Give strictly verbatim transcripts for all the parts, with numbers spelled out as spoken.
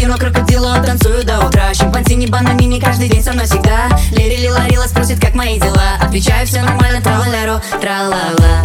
бомбардино, крокодило, танцую до утра. Шимпанзини, бананини, каждый день со мной всегда. Лерили, ларила, спросит, как мои дела. Отвечаю, все нормально, тралалеро, тралала.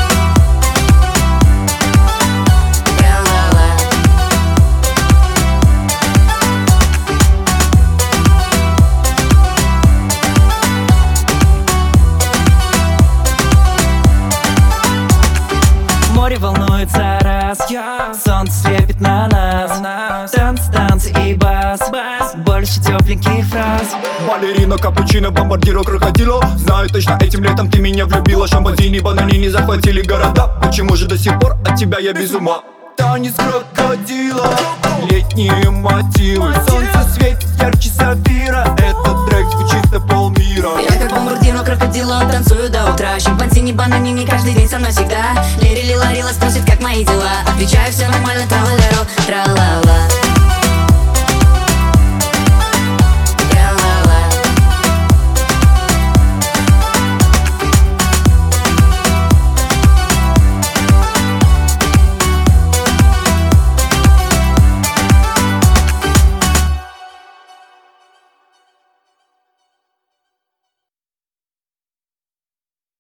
Море волнуется раз, солнце слепит на нас. Танцы, танцы и бас, больше тепленьких фраз. Балерина, капучино, бомбардиро, крокодило. Знаю точно, этим летом ты меня влюбила. Шампанзини, бананини захватили города. Почему же до сих пор от тебя я без ума? Танец крокодила, летние мотивы. Солнце светит ярче сапфира. Этот трек звучит на полмира. Я как бомбардино, крокодило, танцую до утра. Шимпанзини, бананини, каждый день со мной всегда. Лерили, ларила, спросит, как мои дела. Отвечаю, все нормально, тралалеро, тралала.